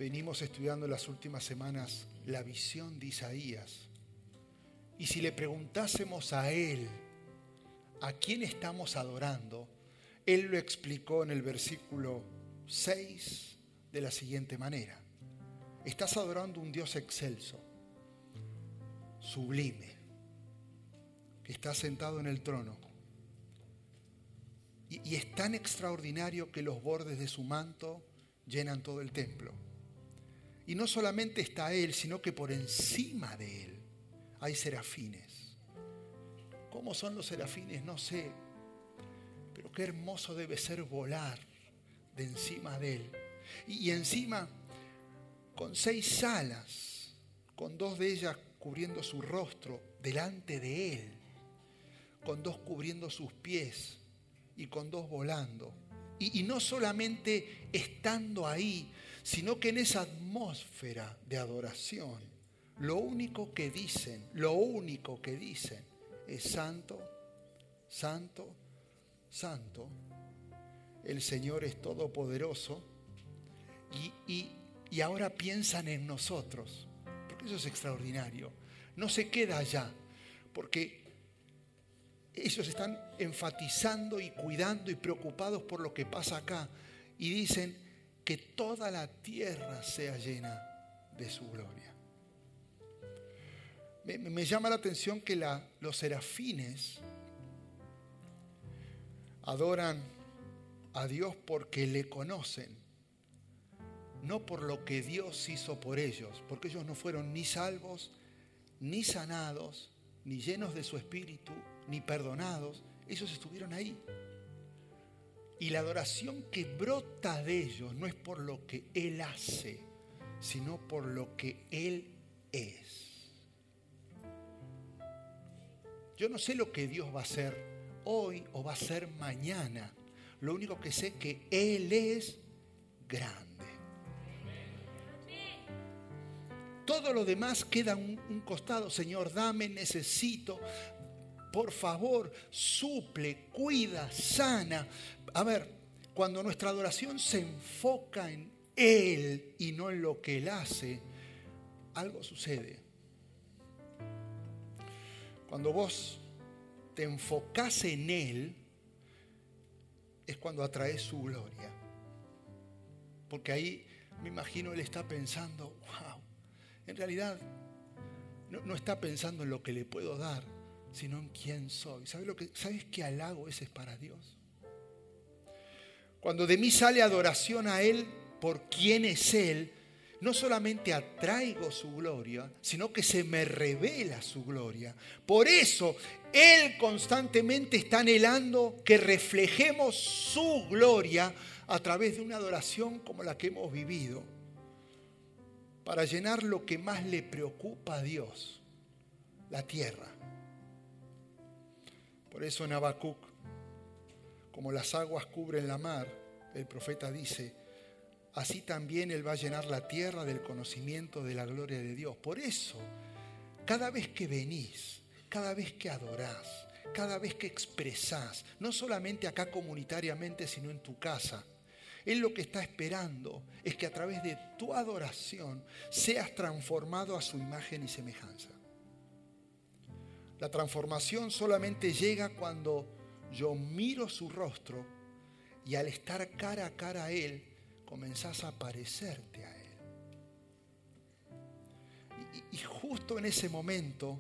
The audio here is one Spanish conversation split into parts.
Venimos estudiando las últimas semanas la visión de Isaías. Y si le preguntásemos a él a quién estamos adorando, él lo explicó en el versículo 6 de la siguiente manera. Estás adorando un Dios excelso, sublime, que está sentado en el trono. Y es tan extraordinario que los bordes de su manto llenan todo el templo. Y no solamente está él, sino que por encima de él hay serafines. ¿Cómo son los serafines? No sé. Pero qué hermoso debe ser volar de encima de él. Y encima con 6 alas, con 2 de ellas cubriendo su rostro delante de él, con 2 cubriendo sus pies y con 2 volando. Y no solamente estando ahí, sino que en esa atmósfera de adoración, lo único que dicen es santo, santo, santo. El Señor es todopoderoso. Y ahora piensan en nosotros, porque eso es extraordinario. No se queda allá, porque ellos están enfatizando y cuidando y preocupados por lo que pasa acá. Y dicen que toda la tierra sea llena de su gloria. Me llama la atención que los serafines adoran a Dios porque le conocen, no por lo que Dios hizo por ellos, porque ellos no fueron ni salvos, ni sanados, ni llenos de su espíritu, ni perdonados. Ellos estuvieron ahí. Y la adoración que brota de ellos no es por lo que Él hace, sino por lo que Él es. Yo no sé lo que Dios va a hacer hoy o va a hacer mañana. Lo único que sé es que Él es grande. Todo lo demás queda a un costado. Señor, dame, necesito. Por favor, suple, cuida, sana. A ver, cuando nuestra adoración se enfoca en Él y no en lo que Él hace, algo sucede. Cuando vos te enfocás en Él, es cuando atraes su gloria. Porque ahí me imagino Él está pensando, wow, en realidad no está pensando en lo que le puedo dar, sino en quién soy. ¿Sabes qué halago ese es para Dios? Cuando de mí sale adoración a Él por quién es Él, no solamente atraigo su gloria, sino que se me revela su gloria. Por eso Él constantemente está anhelando que reflejemos su gloria a través de una adoración como la que hemos vivido, para llenar lo que más le preocupa a Dios, la tierra. Por eso en Habacuc, como las aguas cubren la mar, el profeta dice, así también Él va a llenar la tierra del conocimiento de la gloria de Dios. Por eso, cada vez que venís, cada vez que adorás, cada vez que expresás, no solamente acá comunitariamente, sino en tu casa, Él lo que está esperando es que a través de tu adoración seas transformado a su imagen y semejanza. La transformación solamente llega cuando yo miro su rostro y al estar cara a cara a Él, comenzás a parecerte a Él. Y justo en ese momento,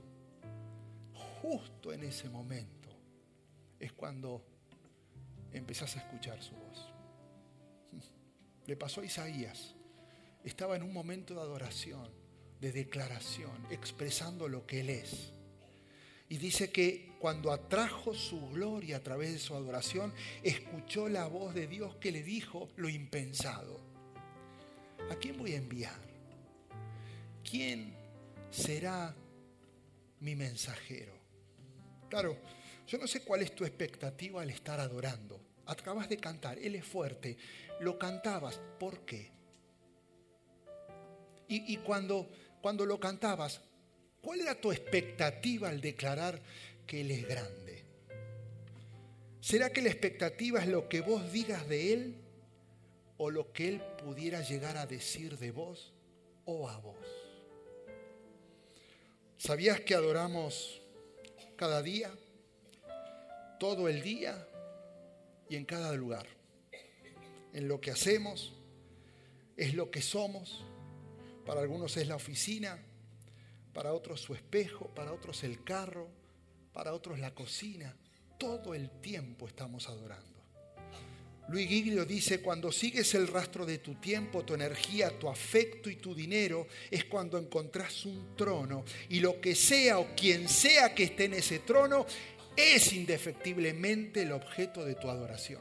es cuando empezás a escuchar su voz. Le pasó a Isaías. Estaba en un momento de adoración, de declaración, expresando lo que Él es. Y dice que cuando atrajo su gloria a través de su adoración, escuchó la voz de Dios que le dijo lo impensado. ¿A quién voy a enviar? ¿Quién será mi mensajero? Claro, yo no sé cuál es tu expectativa al estar adorando. Acabas de cantar, Él es fuerte, lo cantabas, ¿por qué? Y cuando lo cantabas, ¿cuál era tu expectativa al declarar que Él es grande? ¿Será que la expectativa es lo que vos digas de Él o lo que Él pudiera llegar a decir de vos o a vos. ¿Sabías que adoramos cada día, todo el día y en cada lugar? En lo que hacemos, es lo que somos. Para algunos es la oficina, para otros su espejo, para otros el carro, para otros la cocina. Todo el tiempo estamos adorando. Luis Giglio dice, cuando sigues el rastro de tu tiempo, tu energía, tu afecto y tu dinero, es cuando encontrás un trono. Y lo que sea o quien sea que esté en ese trono, es indefectiblemente el objeto de tu adoración.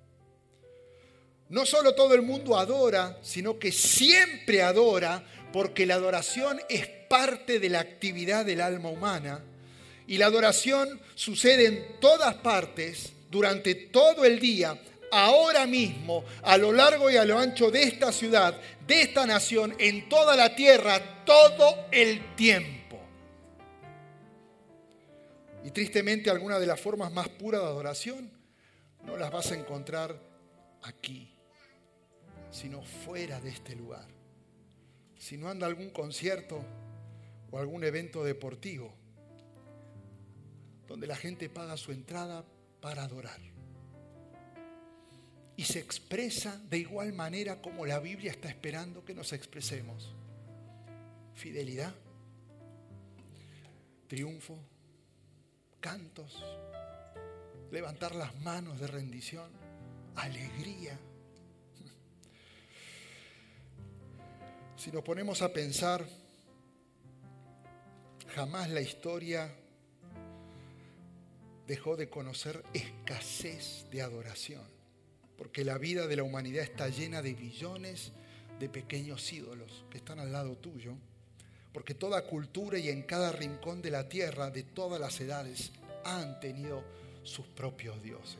No solo todo el mundo adora, sino que siempre adora, porque la adoración es parte de la actividad del alma humana. Y la adoración sucede en todas partes, durante todo el día, ahora mismo, a lo largo y a lo ancho de esta ciudad, de esta nación, en toda la tierra, todo el tiempo. Y tristemente, algunas de las formas más puras de adoración no las vas a encontrar aquí, sino fuera de este lugar. Si no anda algún concierto o algún evento deportivo, donde la gente paga su entrada para adorar. Y se expresa de igual manera como la Biblia está esperando que nos expresemos. Fidelidad, triunfo, cantos, levantar las manos de rendición, alegría. Si nos ponemos a pensar, jamás la historia dejó de conocer escasez de adoración. Porque la vida de la humanidad está llena de billones de pequeños ídolos que están al lado tuyo. Porque toda cultura y en cada rincón de la tierra, de todas las edades, han tenido sus propios dioses.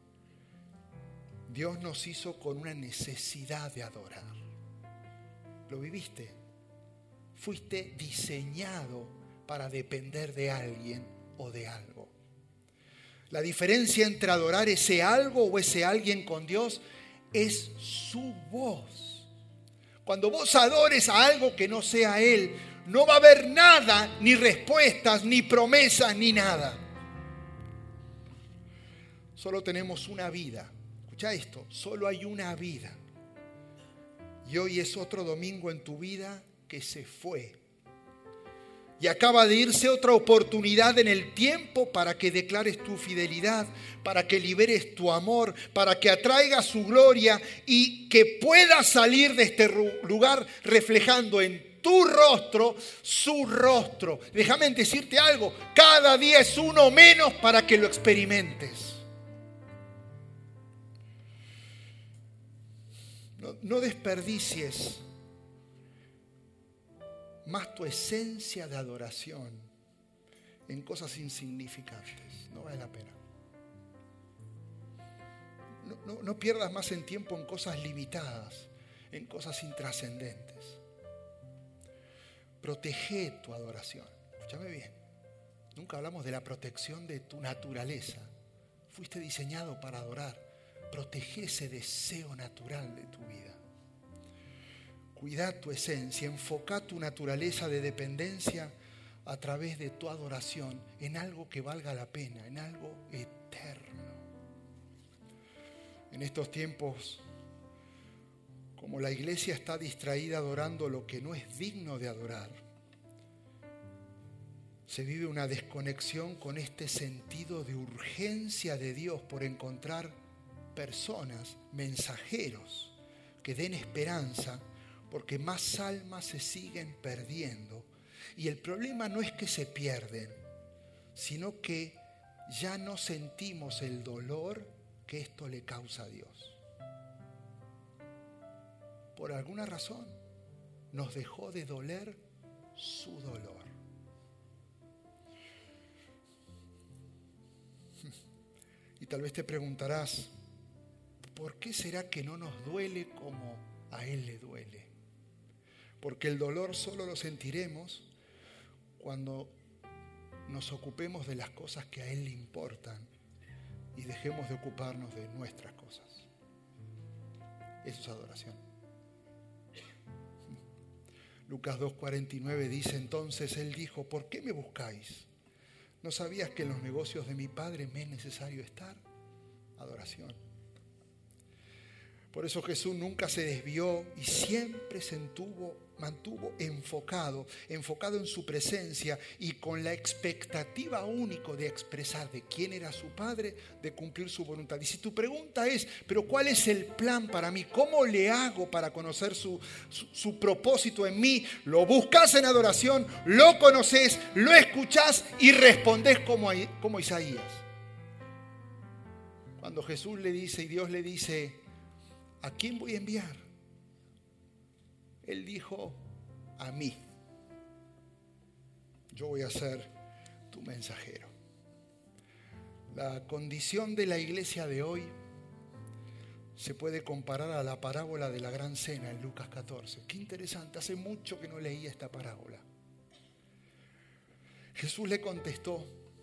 Dios nos hizo con una necesidad de adorar. ¿Lo viviste? Fuiste diseñado para depender de alguien o de algo. La diferencia entre adorar ese algo o ese alguien con Dios es su voz. Cuando vos adores a algo que no sea Él, no va a haber nada, ni respuestas, ni promesas, ni nada. Solo tenemos una vida. Escucha esto, solo hay una vida. Y hoy es otro domingo en tu vida que se fue. Y acaba de irse otra oportunidad en el tiempo para que declares tu fidelidad, para que liberes tu amor, para que atraigas su gloria y que puedas salir de este lugar reflejando en tu rostro su rostro. Déjame decirte algo, cada día es uno menos para que lo experimentes. No desperdicies más tu esencia de adoración en cosas insignificantes. No vale la pena. No pierdas más en tiempo en cosas limitadas, en cosas intrascendentes. Protege tu adoración. Escúchame bien. Nunca hablamos de la protección de tu naturaleza. Fuiste diseñado para adorar. Protege ese deseo natural de tu vida. Cuida tu esencia, enfoca tu naturaleza de dependencia a través de tu adoración en algo que valga la pena, en algo eterno. En estos tiempos, como la iglesia está distraída adorando lo que no es digno de adorar, se vive una desconexión con este sentido de urgencia de Dios por encontrar personas, mensajeros, que den esperanza, porque más almas se siguen perdiendo. Y el problema no es que se pierden, sino que ya no sentimos el dolor que esto le causa a Dios. Por alguna razón nos dejó de doler su dolor. Y tal vez te preguntarás, ¿por qué será que no nos duele como a Él le duele? Porque el dolor solo lo sentiremos cuando nos ocupemos de las cosas que a Él le importan y dejemos de ocuparnos de nuestras cosas. Eso es adoración. Lucas 2:49 dice, entonces él dijo, ¿por qué me buscáis? ¿No sabías que en los negocios de mi Padre me es necesario estar? Adoración. Por eso Jesús nunca se desvió y siempre se mantuvo enfocado en su presencia y con la expectativa única de expresar de quién era su Padre, de cumplir su voluntad. Y si tu pregunta es, ¿pero cuál es el plan para mí? ¿Cómo le hago para conocer su propósito en mí? Lo buscas en adoración, lo conoces, lo escuchás y respondés como Isaías. Cuando Jesús le dice y Dios le dice, ¿a quién voy a enviar? Él dijo, a mí. Yo voy a ser tu mensajero. La condición de la iglesia de hoy se puede comparar a la parábola de la gran cena en Lucas 14. Qué interesante, hace mucho que no leía esta parábola. Jesús le contestó,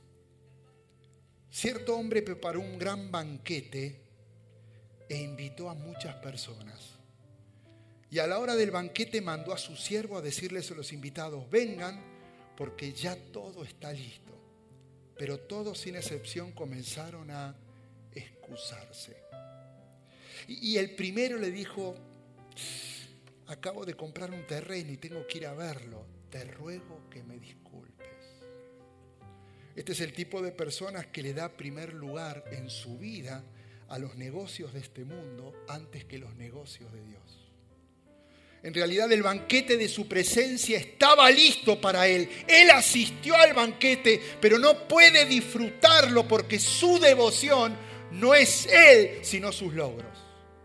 cierto hombre preparó un gran banquete e invitó a muchas personas. Y a la hora del banquete mandó a su siervo a decirles a los invitados, vengan porque ya todo está listo. Pero todos sin excepción comenzaron a excusarse. Y el primero le dijo, acabo de comprar un terreno y tengo que ir a verlo. Te ruego que me disculpes. Este es el tipo de personas que le da primer lugar en su vida a los negocios de este mundo antes que los negocios de Dios. En realidad el banquete de su presencia estaba listo para él. Él asistió al banquete, pero no puede disfrutarlo porque su devoción no es él, sino sus logros.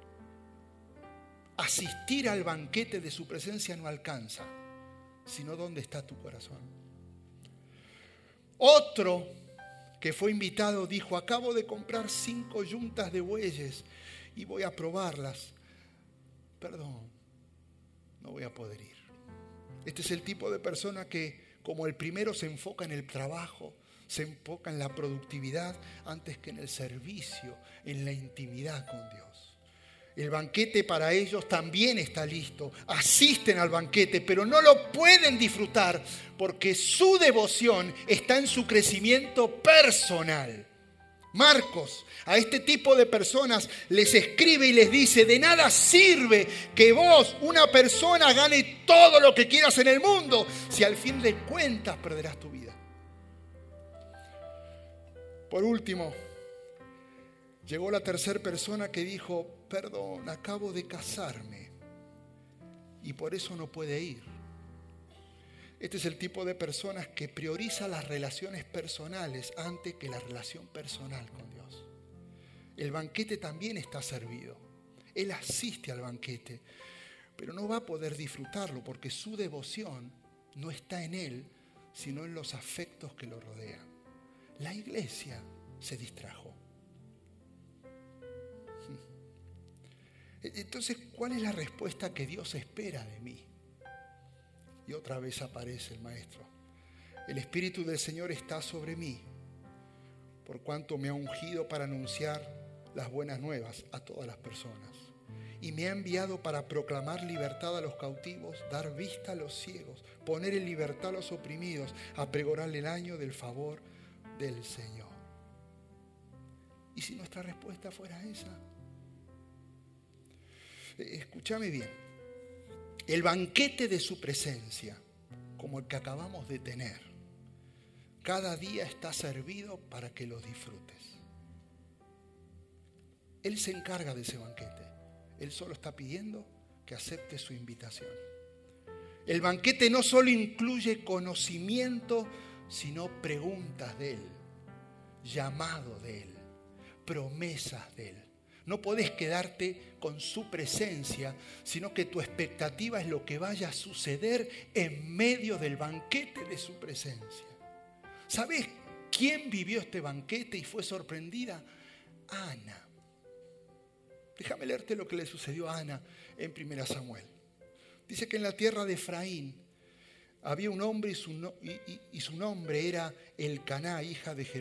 Asistir al banquete de su presencia no alcanza, sino dónde está tu corazón. Otro que fue invitado dijo, acabo de comprar 5 yuntas de bueyes y voy a probarlas. Perdón, no voy a poder ir. Este es el tipo de persona que, como el primero, se enfoca en el trabajo, se enfoca en la productividad antes que en el servicio, en la intimidad con Dios. El banquete para ellos también está listo. Asisten al banquete, pero no lo pueden disfrutar porque su devoción está en su crecimiento personal. Marcos a este tipo de personas les escribe y les dice, de nada sirve que vos, una persona, gane todo lo que quieras en el mundo si al fin de cuentas perderás tu vida. Por último, llegó la tercera persona que dijo, perdón, acabo de casarme y por eso no puede ir. Este es el tipo de personas que prioriza las relaciones personales antes que la relación personal con Dios. El banquete también está servido. Él asiste al banquete, pero no va a poder disfrutarlo porque su devoción no está en él, sino en los afectos que lo rodean. La iglesia se distrajo. Entonces, ¿cuál es la respuesta que Dios espera de mí? Y otra vez aparece el maestro. El Espíritu del Señor está sobre mí, por cuanto me ha ungido para anunciar las buenas nuevas a todas las personas. Y me ha enviado para proclamar libertad a los cautivos, dar vista a los ciegos, poner en libertad a los oprimidos, a pregonar el año del favor del Señor. ¿Y si nuestra respuesta fuera esa? Escúchame bien. El banquete de su presencia, como el que acabamos de tener, cada día está servido para que lo disfrutes. Él se encarga de ese banquete. Él solo está pidiendo que acepte su invitación. El banquete no solo incluye conocimiento, sino preguntas de Él, llamado de Él, promesas de Él. No podés quedarte con su presencia, sino que tu expectativa es lo que vaya a suceder en medio del banquete de su presencia. ¿Sabés quién vivió este banquete y fue sorprendida? Ana. Déjame leerte lo que le sucedió a Ana en 1 Samuel. Dice que en la tierra de Efraín había un hombre y su nombre era Elcaná, hijo de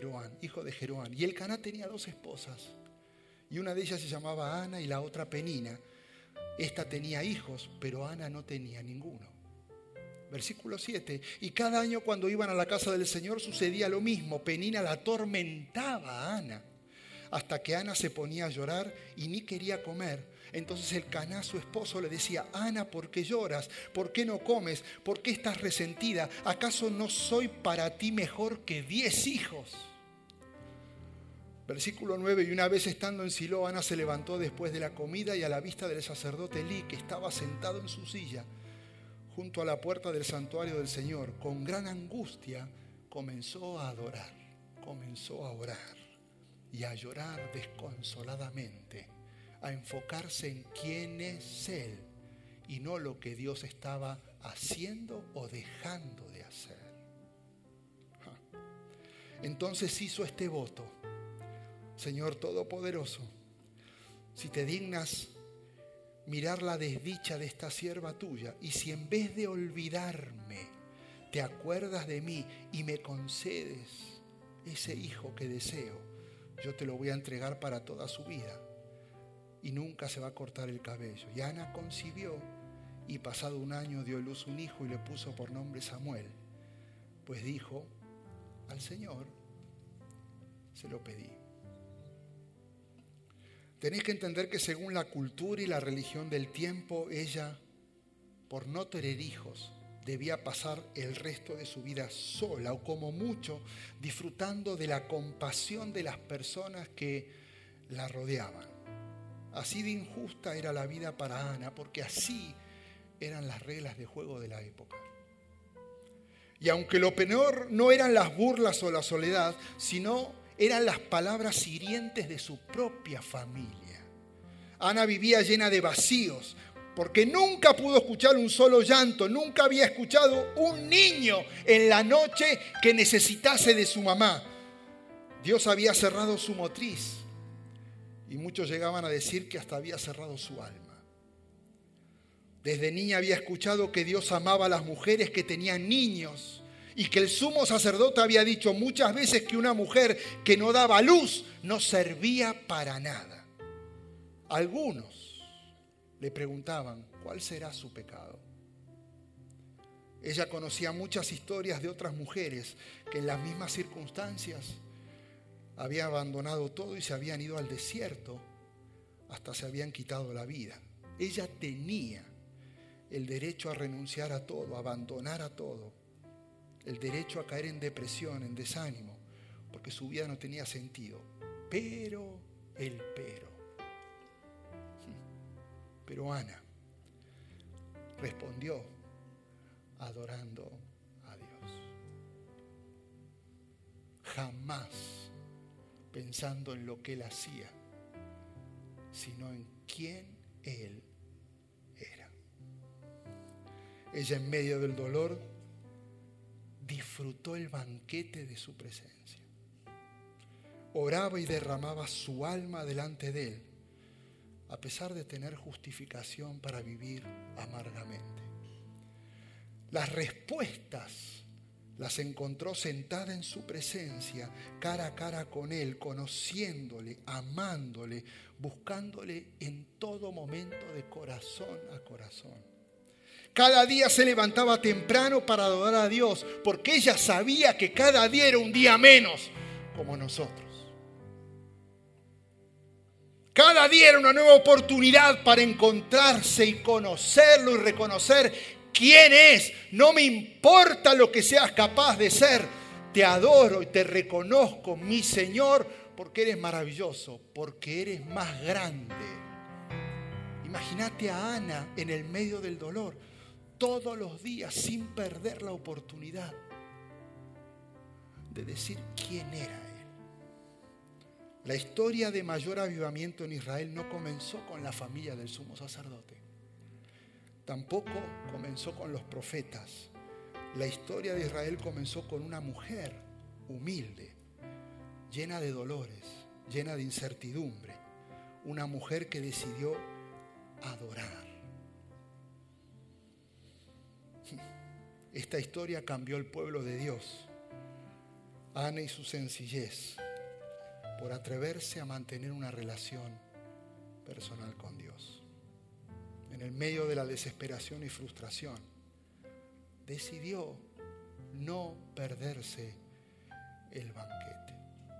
Jeroán. Y Elcaná tenía 2 esposas. Y una de ellas se llamaba Ana y la otra Penina. Esta tenía hijos, pero Ana no tenía ninguno. Versículo 7. Y cada año cuando iban a la casa del Señor sucedía lo mismo. Penina la atormentaba a Ana, hasta que Ana se ponía a llorar y ni quería comer. Entonces Elcaná, su esposo, le decía: Ana, ¿por qué lloras? ¿Por qué no comes? ¿Por qué estás resentida? ¿Acaso no soy para ti mejor que 10 hijos? Versículo 9. Y una vez estando en Silo, Ana se levantó después de la comida y a la vista del sacerdote Elí, que estaba sentado en su silla junto a la puerta del santuario del Señor, con gran angustia comenzó a adorar, comenzó a orar y a llorar desconsoladamente, a enfocarse en quién es Él y no lo que Dios estaba haciendo o dejando de hacer. Entonces hizo este voto: Señor Todopoderoso, si te dignas mirar la desdicha de esta sierva tuya, y si en vez de olvidarme te acuerdas de mí y me concedes ese hijo que deseo, yo te lo voy a entregar para toda su vida y nunca se va a cortar el cabello. Y Ana concibió y pasado un año dio a luz un hijo y le puso por nombre Samuel, pues dijo: al Señor se lo pedí. Tenéis que entender que según la cultura y la religión del tiempo, ella, por no tener hijos, debía pasar el resto de su vida sola, o como mucho disfrutando de la compasión de las personas que la rodeaban. Así de injusta era la vida para Ana, porque así eran las reglas de juego de la época. Y aunque lo peor no eran las burlas o la soledad, sino eran las palabras hirientes de su propia familia. Ana vivía llena de vacíos, porque nunca pudo escuchar un solo llanto, nunca había escuchado un niño en la noche que necesitase de su mamá. Dios había cerrado su motriz y muchos llegaban a decir que hasta había cerrado su alma. Desde niña había escuchado que Dios amaba a las mujeres que tenían niños y que el sumo sacerdote había dicho muchas veces que una mujer que no daba luz no servía para nada. Algunos le preguntaban: ¿cuál será su pecado? Ella conocía muchas historias de otras mujeres que en las mismas circunstancias habían abandonado todo y se habían ido al desierto, hasta se habían quitado la vida. Ella tenía el derecho a renunciar a todo, a abandonar a todo, el derecho a caer en depresión, en desánimo, porque su vida no tenía sentido. Pero Ana respondió adorando a Dios. Jamás pensando en lo que Él hacía, sino en quién Él era. Ella, en medio del dolor, disfrutó el banquete de su presencia. Oraba y derramaba su alma delante de Él, a pesar de tener justificación para vivir amargamente. Las respuestas las encontró sentada en su presencia, cara a cara con Él, conociéndole, amándole, buscándole en todo momento de corazón a corazón. Cada día se levantaba temprano para adorar a Dios, porque ella sabía que cada día era un día menos, como nosotros. Cada día era una nueva oportunidad para encontrarse y conocerlo y reconocer quién es. No me importa lo que seas capaz de ser. Te adoro y te reconozco, mi Señor, porque eres maravilloso, porque eres más grande. Imagínate a Ana en el medio del dolor, todos los días, sin perder la oportunidad de decir quién era Él. La historia de mayor avivamiento en Israel no comenzó con la familia del sumo sacerdote. Tampoco comenzó con los profetas. La historia de Israel comenzó con una mujer humilde, llena de dolores, llena de incertidumbre. Una mujer que decidió adorar. Esta historia cambió el pueblo de Dios. Ana y su sencillez, por atreverse a mantener una relación personal con Dios. en el medio de la desesperación y frustración, decidió no perderse el banquete.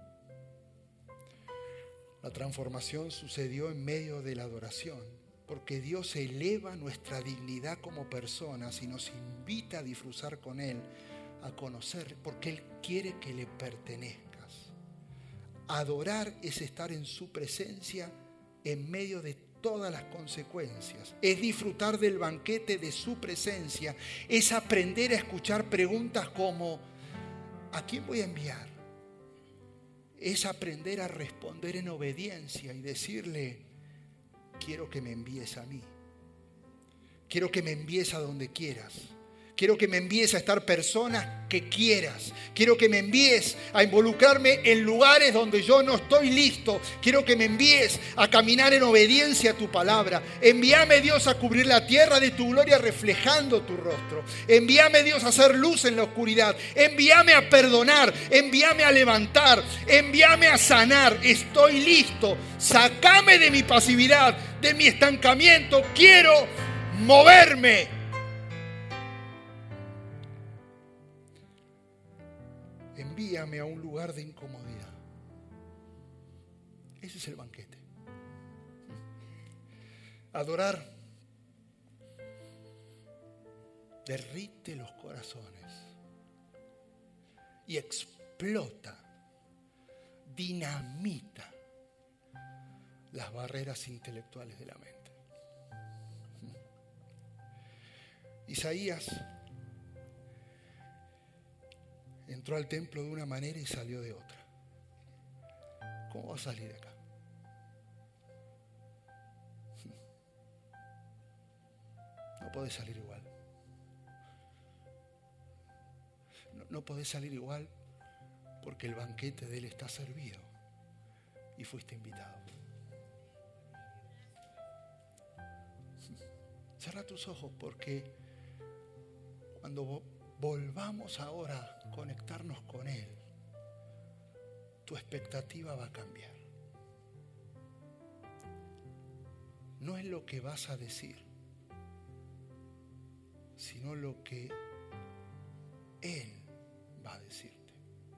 La transformación sucedió en medio de la adoración, porque Dios eleva nuestra dignidad como personas y nos invita a disfrutar con Él, a conocer, porque Él quiere que le pertenezcas. Adorar es estar en su presencia en medio de todas las consecuencias. Es disfrutar del banquete de su presencia. Es aprender a escuchar preguntas como ¿a quién voy a enviar? Es aprender a responder en obediencia y decirle: quiero que me envíes a mí. Quiero que me envíes a donde quieras. Quiero que me envíes a estar personas que quieras. Quiero que me envíes a involucrarme en lugares donde yo no estoy listo. Quiero que me envíes a caminar en obediencia a tu palabra. Envíame, Dios, a cubrir la tierra de tu gloria reflejando tu rostro. Envíame, Dios, a hacer luz en la oscuridad. Envíame a perdonar. Envíame a levantar. Envíame a sanar. Estoy listo. Sácame de mi pasividad, de mi estancamiento. Quiero moverme. Envíame a un lugar de incomodidad. Ese es el banquete. Adorar derrite los corazones y explota, dinamita las barreras intelectuales de la mente. Isaías entró al templo de una manera y salió de otra. ¿Cómo va a salir de acá? No podés salir igual. No podés salir igual porque el banquete de Él está servido y fuiste invitado. Cierra tus ojos, porque cuando volvamos ahora a conectarnos con Él, tu expectativa va a cambiar. No es lo que vas a decir, sino lo que Él va a decirte.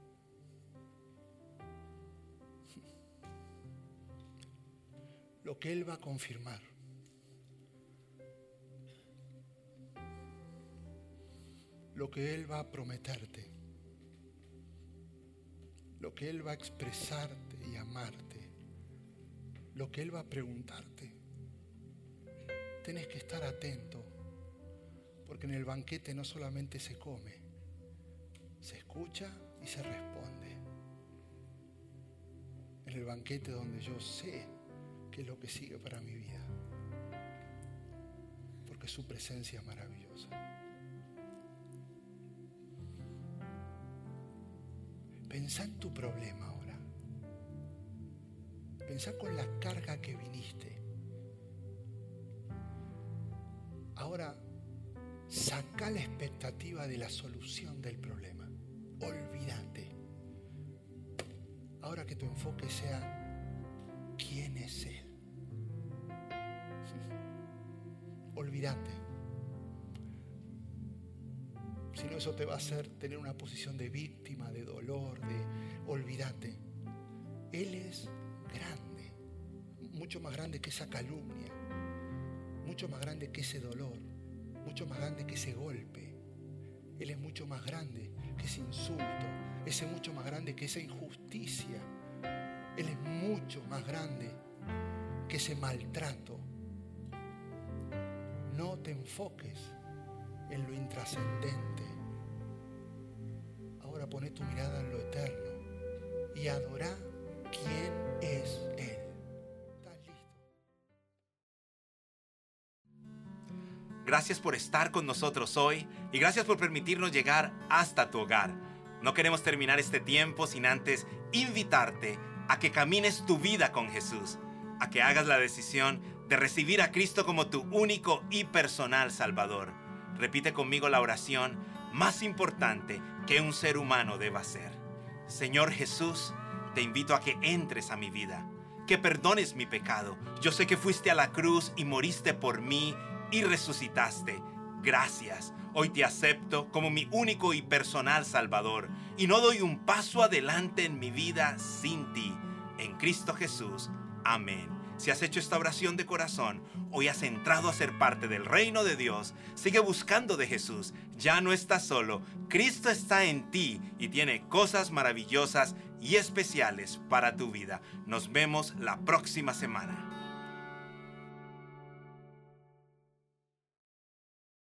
Lo que Él va a confirmar. Lo que Él va a prometerte, lo que Él va a expresarte y amarte, lo que Él va a preguntarte. Tenés que estar atento, porque en el banquete no solamente se come, se escucha y se responde. En el banquete donde yo sé qué es lo que sigue para mi vida, porque su presencia es maravillosa. Pensá en tu problema ahora. Pensá con la carga que viniste. Ahora, saca la expectativa de la solución del problema. Olvídate. Ahora que tu enfoque sea ¿quién es Él? Olvídate. Si no, eso te va a hacer tener una posición de víctima, de dolor, de olvídate. Él es grande, mucho más grande que esa calumnia, mucho más grande que ese dolor, mucho más grande que ese golpe. Él es mucho más grande que ese insulto, ese mucho más grande que esa injusticia. Él es mucho más grande que ese maltrato. No te enfoques en lo intrascendente. Ahora poné tu mirada en lo eterno y adorá quién es Él. ¿Estás listo? Gracias por estar con nosotros hoy y gracias por permitirnos llegar hasta tu hogar. No queremos terminar este tiempo sin antes invitarte a que camines tu vida con Jesús, a que hagas la decisión de recibir a Cristo como tu único y personal Salvador. Repite conmigo la oración más importante que un ser humano deba hacer. Señor Jesús, te invito a que entres a mi vida, que perdones mi pecado. Yo sé que fuiste a la cruz y moriste por mí y resucitaste. Gracias. Hoy te acepto como mi único y personal Salvador y no doy un paso adelante en mi vida sin ti. En Cristo Jesús. Amén. Si has hecho esta oración de corazón, hoy has entrado a ser parte del reino de Dios. Sigue buscando de Jesús. Ya no estás solo. Cristo está en ti y tiene cosas maravillosas y especiales para tu vida. Nos vemos la próxima semana.